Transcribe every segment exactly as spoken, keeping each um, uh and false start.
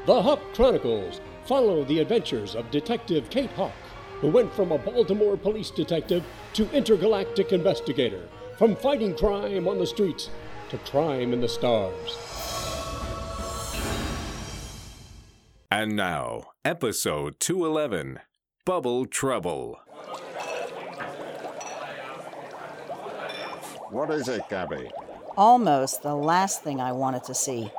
The Hawk Chronicles follow the adventures of Detective Kate Hawk, who went from a Baltimore police detective to intergalactic investigator, from fighting crime on the streets to crime in the stars. And now, episode two eleven, Bubble Trouble. What is it, Gabby? Almost the last thing I wanted to see.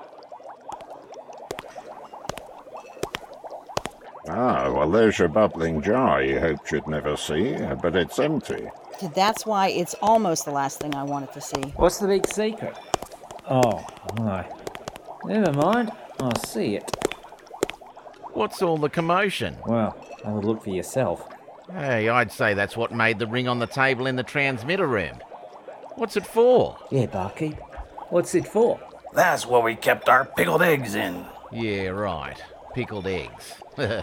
Ah, well, there's your bubbling jar you hoped you'd never see, but it's empty. That's why it's almost the last thing I wanted to see. What's the big secret? Oh, my. Never mind, I'll see it. What's all the commotion? Well, have a look for yourself. Hey, I'd say that's what made the ring on the table in the transmitter room. What's it for? Yeah, Barkeep. What's it for? That's what we kept our pickled eggs in. Yeah, right. Pickled eggs.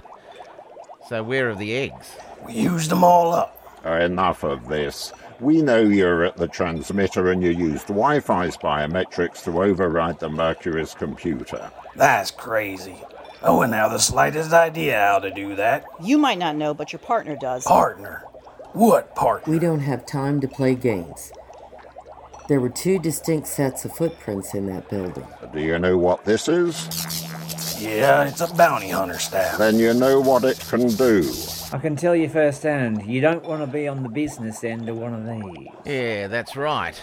So where are the eggs? We used them all up. Oh, enough of this. We know you're at the transmitter and you used Wi-Fi's biometrics to override the Mercury's computer. That's crazy. I wouldn't have the slightest idea how to do that. You might not know, but your partner does. Partner? What partner? We don't have time to play games. There were two distinct sets of footprints in that building. Do you know what this is? Yeah, it's a bounty hunter staff. Then you know what it can do. I can tell you firsthand, you don't want to be on the business end of one of these. Yeah, that's right.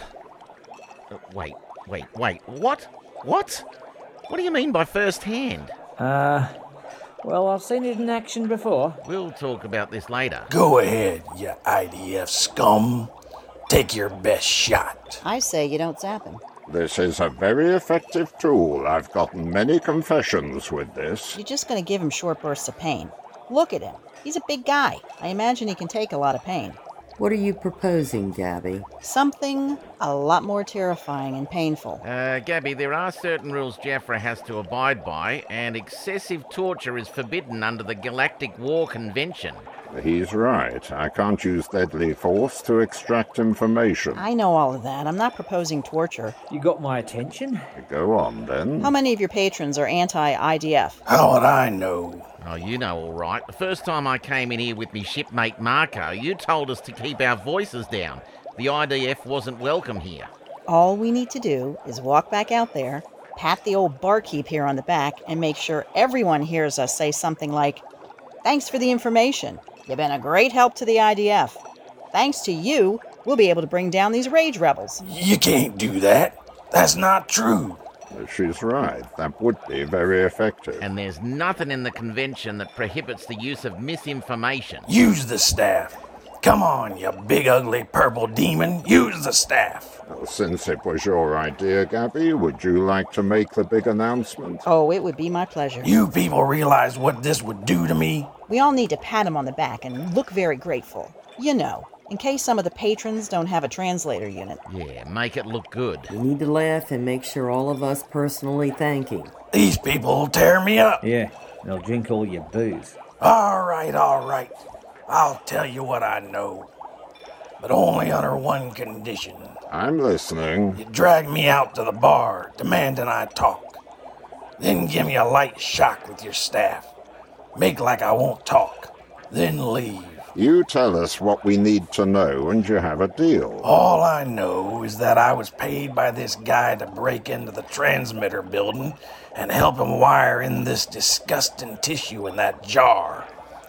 Uh, wait, wait, wait. What? What? What do you mean by first hand? Uh, well, I've seen it in action before. We'll talk about this later. Go ahead, you I D F scum. Take your best shot. I say you don't zap him. This is a very effective tool. I've gotten many confessions with this. You're just going to give him short bursts of pain. Look at him. He's a big guy. I imagine he can take a lot of pain. What are you proposing, Gabby? Something a lot more terrifying and painful. Uh, Gabby, there are certain rules Jaffra has to abide by, and excessive torture is forbidden under the Galactic War Convention. He's right. I can't use deadly force to extract information. I know all of that. I'm not proposing torture. You got my attention? Go on, then. How many of your patrons are anti-I D F? How would I know? Oh, you know all right. The first time I came in here with me shipmate Marco, you told us to keep our voices down. The I D F wasn't welcome here. All we need to do is walk back out there, pat the old barkeep here on the back, and make sure everyone hears us say something like, "Thanks for the information. You've been a great help to the I D F. Thanks to you, we'll be able to bring down these rage rebels." You can't do that. That's not true. She's right. That would be very effective. And there's nothing in the convention that prohibits the use of misinformation. Use the staff. Come on, you big ugly purple demon. Use the staff. Well, since it was your idea, Gabby, would you like to make the big announcement? Oh, it would be my pleasure. You people realize what this would do to me? We all need to pat him on the back and look very grateful. You know, in case some of the patrons don't have a translator unit. Yeah, make it look good. You need to laugh and make sure all of us personally thank him. These people will tear me up. Yeah, they'll drink all your booze. All right, all right. I'll tell you what I know. But only under one condition. I'm listening. You drag me out to the bar, demanding I talk. Then give me a light shock with your staff. Make like I won't talk. Then leave. You tell us what we need to know and you have a deal. All I know is that I was paid by this guy to break into the transmitter building and help him wire in this disgusting tissue in that jar.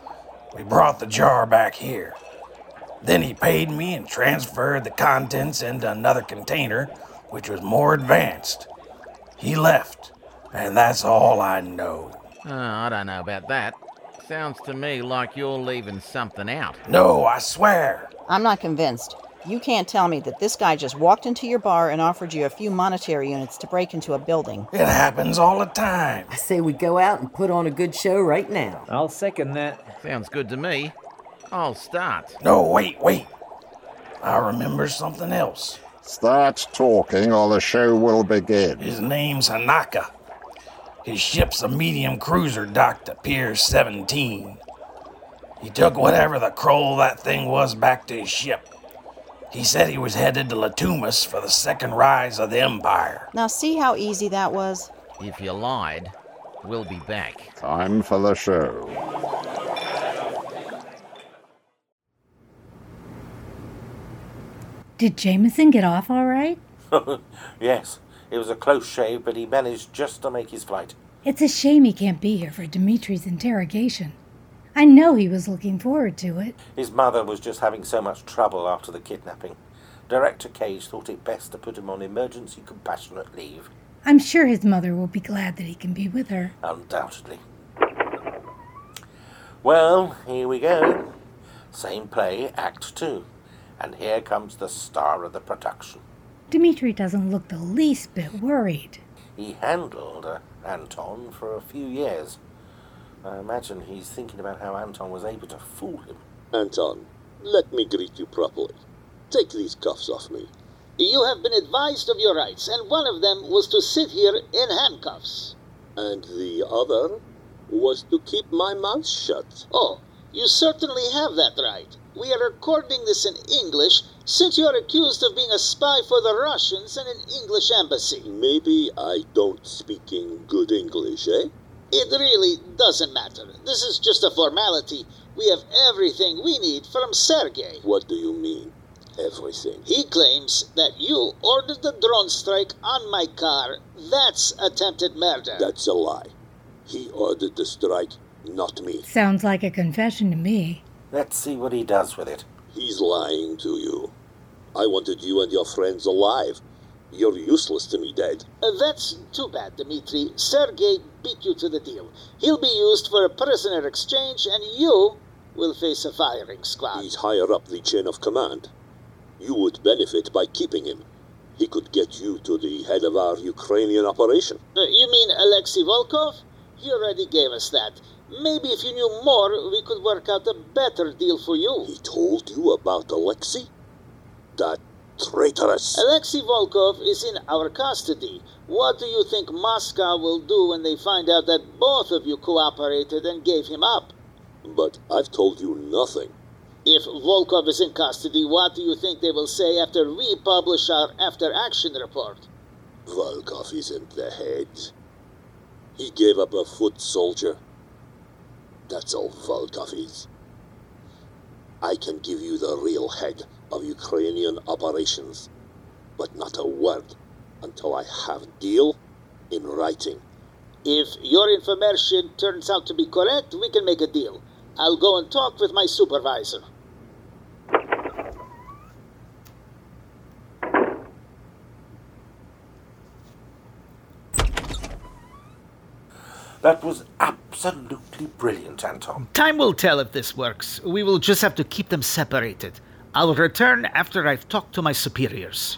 We brought the jar back here. Then he paid me and transferred the contents into another container, which was more advanced. He left, and that's all I know. Oh, I don't know about that. Sounds to me like you're leaving something out. No, I swear. I'm not convinced. You can't tell me that this guy just walked into your bar and offered you a few monetary units to break into a building. It happens all the time. I say we go out and put on a good show right now. I'll second that. Sounds good to me. I'll start. No, wait, wait. I remember something else. Start talking or the show will begin. His name's Hanaka. His ship's a medium cruiser docked at Pier seventeen. He took whatever the croll that thing was back to his ship. He said he was headed to Latumas for the second rise of the Empire. Now see how easy that was? If you lied, We'll be back. Time for the show. Did Jameson get off all right? Yes, it was a close shave, but he managed just to make his flight. It's a shame he can't be here for Dimitri's interrogation. I know he was looking forward to it. His mother was just having so much trouble after the kidnapping. Director Cage thought it best to put him on emergency compassionate leave. I'm sure his mother will be glad that he can be with her. Undoubtedly. Well, here we go. Same play, Act Two. And here comes the star of the production. Dimitri doesn't look the least bit worried. He handled uh, Anton for a few years. I imagine he's thinking about how Anton was able to fool him. Anton, let me greet you properly. Take these cuffs off me. You have been advised of your rights, and one of them was to sit here in handcuffs. And the other was to keep my mouth shut. Oh, you certainly have that right. We are recording this in English, since you are accused of being a spy for the Russians and an English embassy. Maybe I don't speak in good English, eh? It really doesn't matter. This is just a formality. We have everything we need from Sergei. What do you mean, everything? He claims that you ordered the drone strike on my car. That's attempted murder. That's a lie. He ordered the strike, not me. Sounds like a confession to me. Let's see what he does with it. He's lying to you. I wanted you and your friends alive. You're useless to me dead. Uh, that's too bad, Dmitri. Sergei beat you to the deal. He'll be used for a prisoner exchange, and you will face a firing squad. He's higher up the chain of command. You would benefit by keeping him. He could get you to the head of our Ukrainian operation. Uh, you mean Alexei Volkov? He already gave us that. Maybe if you knew more, we could work out a better deal for you. He told you about Alexei? That traitorous... Alexei Volkov is in our custody. What do you think Moscow will do when they find out that both of you cooperated and gave him up? But I've told you nothing. If Volkov is in custody, what do you think they will say after we publish our after-action report? Volkov isn't the head. He gave up a foot soldier. That's all Volkov is. I can give you the real head of Ukrainian operations, but not a word until I have deal in writing. If your information turns out to be correct, we can make a deal. I'll go and talk with my supervisor. That was absolutely brilliant, Anton. Time will tell if this works. We will just have to keep them separated. I'll return after I've talked to my superiors.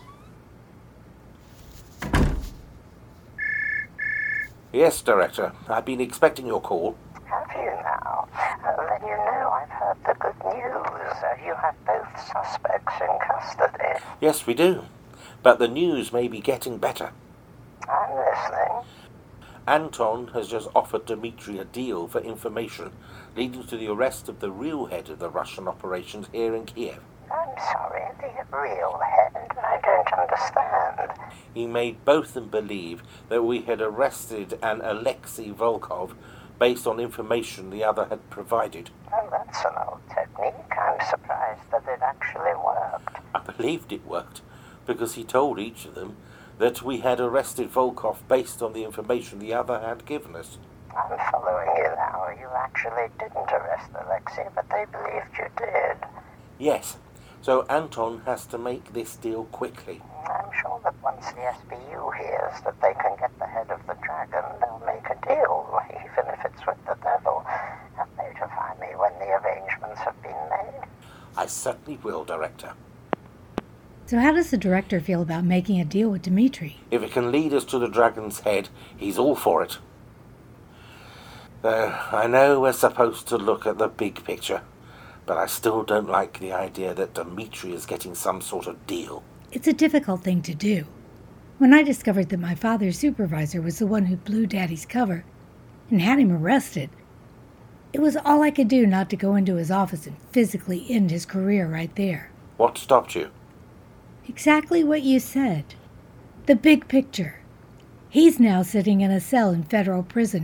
Yes, Director. I've been expecting your call. Have you now? Uh, then you know I've heard the good news. Uh, you have both suspects in custody. Yes, we do. But the news may be getting better. I'm listening. Anton has just offered Dmitri a deal for information leading to the arrest of the real head of the Russian operations here in Kiev. I'm sorry, the real head? I don't understand. He made both of them believe that we had arrested an Alexei Volkov based on information the other had provided. Well, that's an old technique. I'm surprised that it actually worked. I believed it worked because he told each of them that we had arrested Volkov based on the information the other had given us. I'm following you now. You actually didn't arrest Alexei, but they believed you did. Yes. So Anton has to make this deal quickly. I'm sure that once the S B U hears that they can get the head of the dragon, they'll make a deal, even if it's with the devil, and notify me when the arrangements have been made. I certainly will, Director. So how does the director feel about making a deal with Dmitri? If it can lead us to the dragon's head, he's all for it. Though I know we're supposed to look at the big picture, but I still don't like the idea that Dmitri is getting some sort of deal. It's a difficult thing to do. When I discovered that my father's supervisor was the one who blew Daddy's cover and had him arrested, it was all I could do not to go into his office and physically end his career right there. What stopped you? Exactly what you said. The big picture. He's now sitting in a cell in federal prison,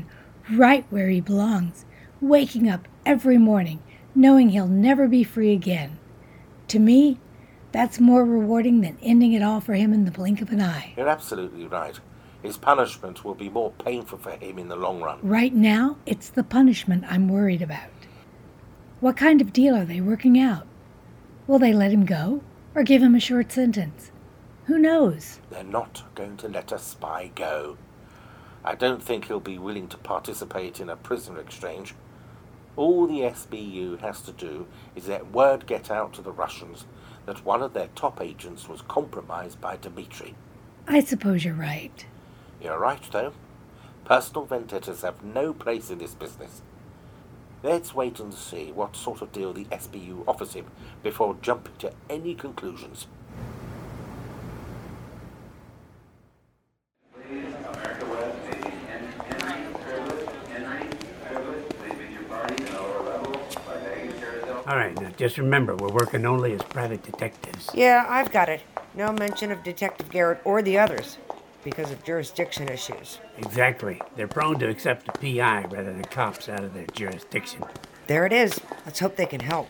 right where he belongs, waking up every morning knowing he'll never be free again. To me, that's more rewarding than ending it all for him in the blink of an eye. You're absolutely right. His punishment will be more painful for him in the long run. Right now, it's the punishment I'm worried about. What kind of deal are they working out? Will they let him go or give him a short sentence? Who knows? They're not going to let a spy go. I don't think he'll be willing to participate in a prisoner exchange. All the S B U has to do is let word get out to the Russians that one of their top agents was compromised by Dmitri. I suppose you're right. You're right, though. Personal vendettas have no place in this business. Let's wait and see what sort of deal the S B U offers him before jumping to any conclusions. All right, now just remember, we're working only as private detectives. Yeah, I've got it. No mention of Detective Garrett or the others, because of jurisdiction issues. Exactly. They're prone to accept a P I rather than cops out of their jurisdiction. There it is. Let's hope they can help.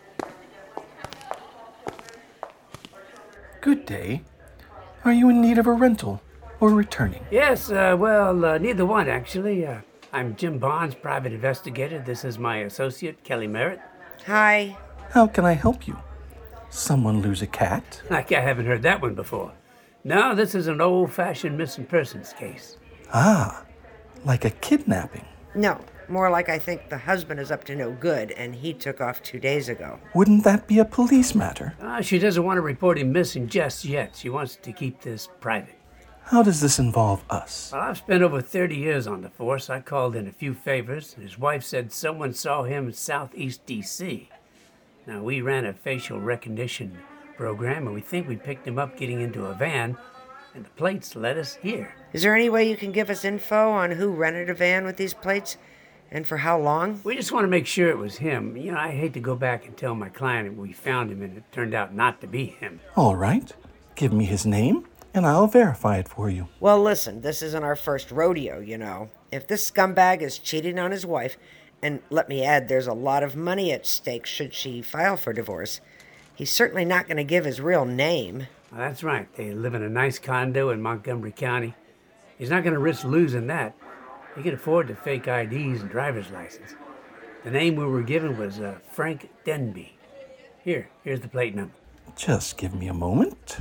Good day. Are you in need of a rental or returning? Yes, uh, well, uh, neither one, actually. Uh, I'm Jim Bonds, private investigator. This is my associate, Kelly Merritt. Hi. How can I help you? Someone lose a cat? Like I haven't heard that one before. No, this is an old-fashioned missing persons case. Ah, like a kidnapping. No, more like I think the husband is up to no good and he took off two days ago. Wouldn't that be a police matter? Uh, she doesn't want to report him missing just yet. She wants to keep this private. How does this involve us? Well, I've spent over thirty years on the force. I called in a few favors. His wife said someone saw him in southeast D C. Now, we ran a facial recognition program, and we think we picked him up getting into a van, and the plates led us here. Is there any way you can give us info on who rented a van with these plates, and for how long? We just want to make sure it was him. You know, I hate to go back and tell my client we found him, and it turned out not to be him. All right. Give me his name, and I'll verify it for you. Well, listen, this isn't our first rodeo, you know. If this scumbag is cheating on his wife, and let me add, there's a lot of money at stake should she file for divorce, he's certainly not going to give his real name. Well, that's right. They live in a nice condo in Montgomery County. He's not going to risk losing that. He can afford to fake I Ds and driver's license. The name we were given was uh, Frank Denby. Here, here's the plate number. Just give me a moment.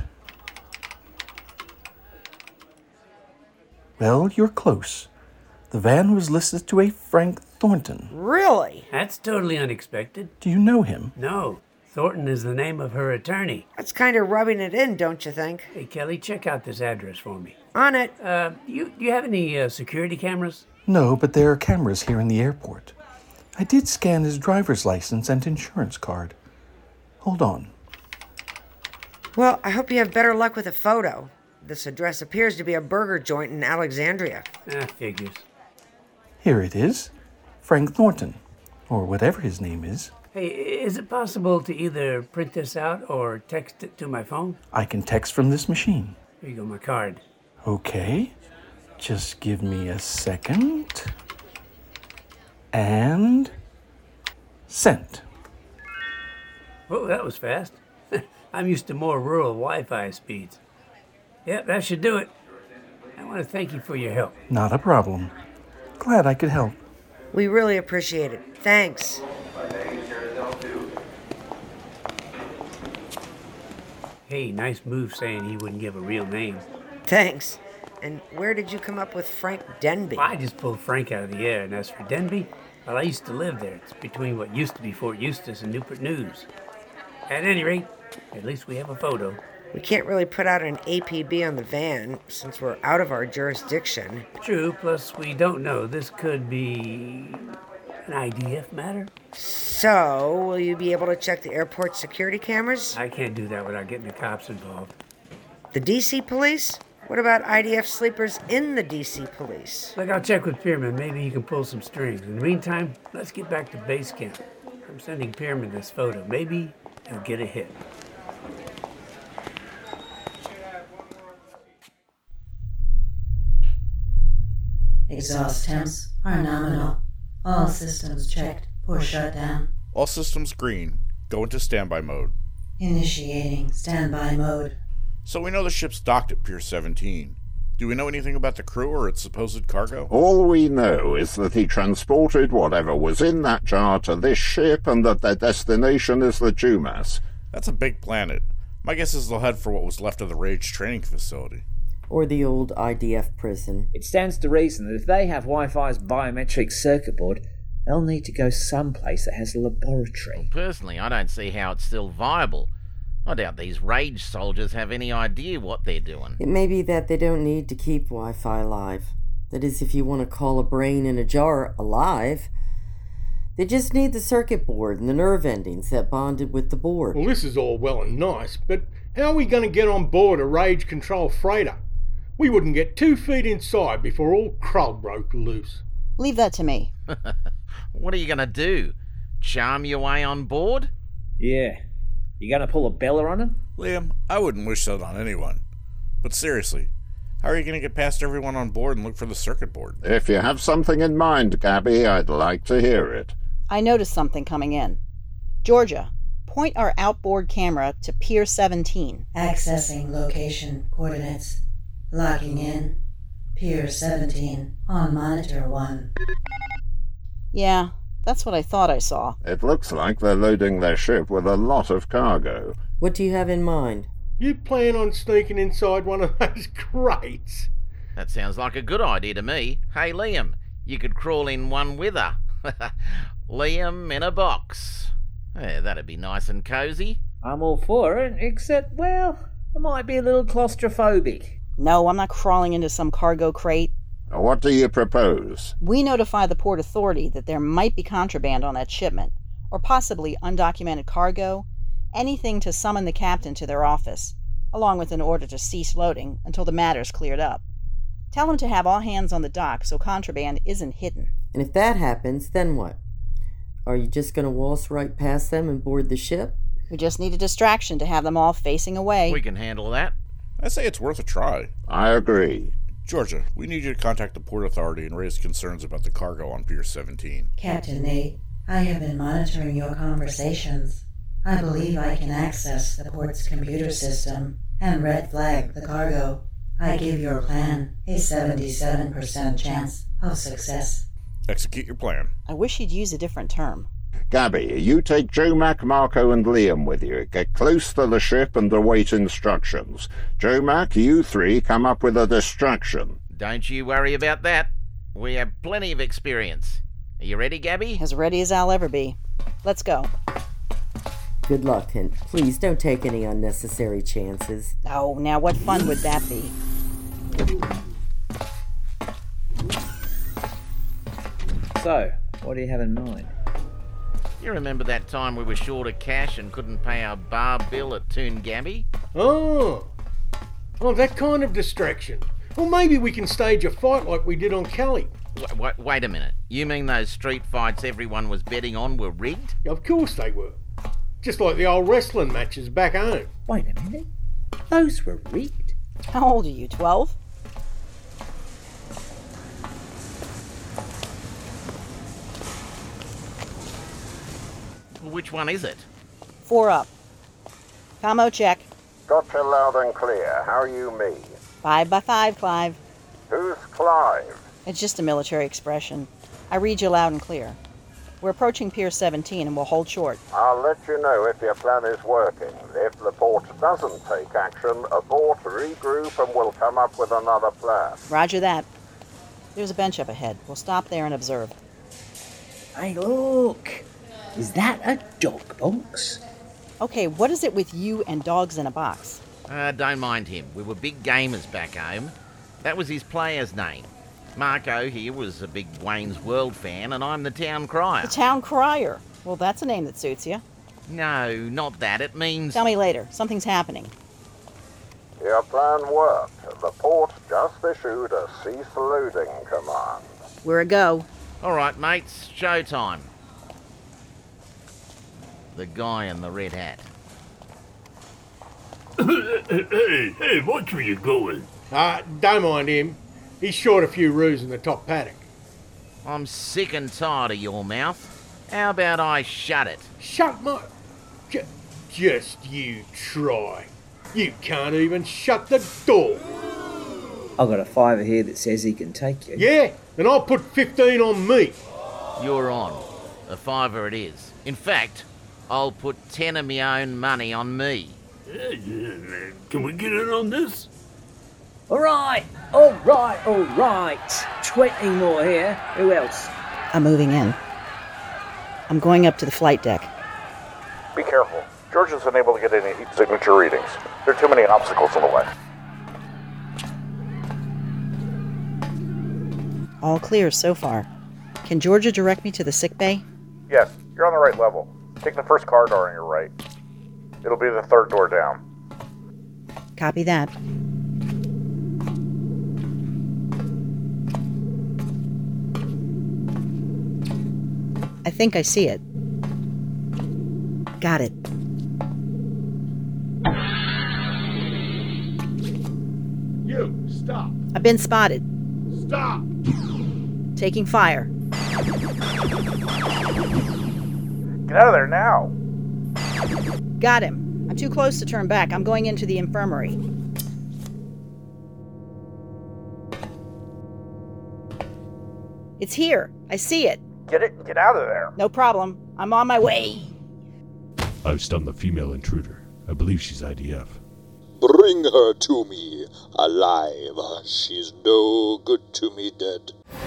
Well, you're close. The van was listed to a Frank Thornton. Really? That's totally unexpected. Do you know him? No. Thornton is the name of her attorney. That's kind of rubbing it in, don't you think? Hey, Kelly, check out this address for me. On it. Uh, you, do you have any uh, security cameras? No, but there are cameras here in the airport. I did scan his driver's license and insurance card. Hold on. Well, I hope you have better luck with a photo. This address appears to be a burger joint in Alexandria. Ah, figures. Here it is. Frank Thornton, or whatever his name is. Hey, is it possible to either print this out or text it to my phone? I can text from this machine. Here you go, my card. Okay. Just give me a second. And sent. Whoa, that was fast. I'm used to more rural Wi-Fi speeds. Yep, that should do it. I want to thank you for your help. Not a problem. Glad I could help. We really appreciate it. Thanks. Hey, nice move saying he wouldn't give a real name. Thanks. And where did you come up with Frank Denby? Well, I just pulled Frank out of the air, and as for Denby, well, I used to live there. It's between what used to be Fort Eustis and Newport News. At any rate, at least we have a photo. We can't really put out an A P B on the van since we're out of our jurisdiction. True, plus we don't know. This could be an I D F matter. So, will you be able to check the airport security cameras? I can't do that without getting the cops involved. The D C police? What about I D F sleepers in the D C police? Look, I'll check with Pierman. Maybe he can pull some strings. In the meantime, let's get back to base camp. I'm sending Pierman this photo. Maybe he'll get a hit. Exhaust temps are nominal. All systems checked for shutdown. All systems green. Go into standby mode. Initiating standby mode. So we know the ship's docked at Pier seventeen. Do we know anything about the crew or its supposed cargo? All we know is that he transported whatever was in that jar to this ship and that their destination is the Jumas. That's a big planet. My guess is they'll head for what was left of the Rage training facility. Or the old I D F prison. It stands to reason that if they have Wi-Fi's biometric circuit board, they'll need to go someplace that has a laboratory. Personally, I don't see how it's still viable. I doubt these Rage soldiers have any idea what they're doing. It may be that they don't need to keep Wi-Fi alive. That is, if you want to call a brain in a jar alive. They just need the circuit board and the nerve endings that bonded with the board. Well, this is all well and nice, but how are we going to get on board a Rage Control freighter? We wouldn't get two feet inside before all Krull broke loose. Leave that to me. What are you going to do? Charm your way on board? Yeah. You going to pull a Bella on him? Liam, I wouldn't wish that on anyone. But seriously, how are you going to get past everyone on board and look for the circuit board? If you have something in mind, Gabby, I'd like to hear it. I noticed something coming in. Georgia, point our outboard camera to Pier seventeen. Accessing location coordinates. Locking in. Pier seventeen on monitor one. Yeah, that's what I thought I saw. It looks like they're loading their ship with a lot of cargo. What do you have in mind? You plan on sneaking inside one of those crates? That sounds like a good idea to me. Hey, Liam, you could crawl in one with her. Liam in a box. Yeah, that'd be nice and cozy. I'm all for it, except, well, I might be a little claustrophobic. No, I'm not crawling into some cargo crate. What do you propose? We notify the Port Authority that there might be contraband on that shipment, or possibly undocumented cargo, anything to summon the captain to their office, along with an order to cease loading until the matter's cleared up. Tell them to have all hands on the dock so contraband isn't hidden. And if that happens, then what? Are you just going to waltz right past them and board the ship? We just need a distraction to have them all facing away. We can handle that. I say it's worth a try. I agree. Georgia, we need you to contact the Port Authority and raise concerns about the cargo on Pier seventeen. Captain Nate, I have been monitoring your conversations. I believe I can access the port's computer system and red flag the cargo. I give your plan a seventy-seven percent chance of success. Execute your plan. I wish he'd use a different term. Gabby, you take Joe Mac, Marco, and Liam with you. Get close to the ship and await instructions. Joe Mac, you three come up with a distraction. Don't you worry about that. We have plenty of experience. Are you ready, Gabby? As ready as I'll ever be. Let's go. Good luck, and please don't take any unnecessary chances. Oh, now what fun would that be? So, what do you have in mind? You remember that time we were short of cash and couldn't pay our bar bill at Toongamby? Oh. Oh, that kind of distraction. Well, maybe we can stage a fight like we did on Cali. Wait, wait, wait a minute. You mean those street fights everyone was betting on were rigged? Of course they were. Just like the old wrestling matches back home. Wait a minute. Those were rigged? How old are you, twelve? Which one is it? Four up. Commo check. Got you loud and clear. How are you, me? Five by five, Clive. Who's Clive? It's just a military expression. I read you loud and clear. We're approaching Pier seventeen and we'll hold short. I'll let you know if your plan is working. If the port doesn't take action, abort, regroup, and we'll come up with another plan. Roger that. There's a bench up ahead. We'll stop there and observe. Hey, look! Is that a dog box? Okay, what is it with you and dogs in a box? Uh, don't mind him. We were big gamers back home. That was his player's name. Marco here was a big Wayne's World fan, and I'm the town crier. The town crier? Well, that's a name that suits you. No, not that. It means... Tell me later. Something's happening. Your plan worked. The port just issued a cease loading command. We're a go. All right, mates. Showtime. The guy in the red hat. hey, hey, watch where you're going. Uh, don't mind him. He's short a few roos in the top paddock. I'm sick and tired of your mouth. How about I shut it? Shut my... J- just you try. You can't even shut the door. I've got a fiver here that says he can take you. Yeah, and I'll put fifteen on me. You're on. A fiver it is. In fact, I'll put ten of my own money on me. Can we get in on this? All right, all right, all right. Twenty more here. Who else? I'm moving in. I'm going up to the flight deck. Be careful. George is unable to get any heat signature readings. There are too many obstacles in the way. All clear so far. Can Georgia direct me to the sick bay? Yes, you're on the right level. Take the first car door on your right. It'll be the third door down. Copy that. I think I see it. Got it. You, stop. I've been spotted. Stop! Taking fire. Get out of there now! Got him. I'm too close to turn back. I'm going into the infirmary. It's here. I see it. Get it, get out of there. No problem. I'm on my way. I've stunned the female intruder. I believe she's I D F. Bring her to me, alive. She's no good to me dead.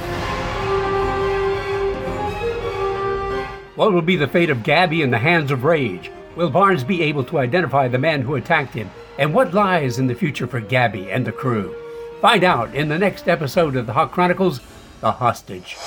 What will be the fate of Gabby in the hands of Rage? Will Barnes be able to identify the man who attacked him? And what lies in the future for Gabby and the crew? Find out in the next episode of the Hawk Chronicles, The Hostage.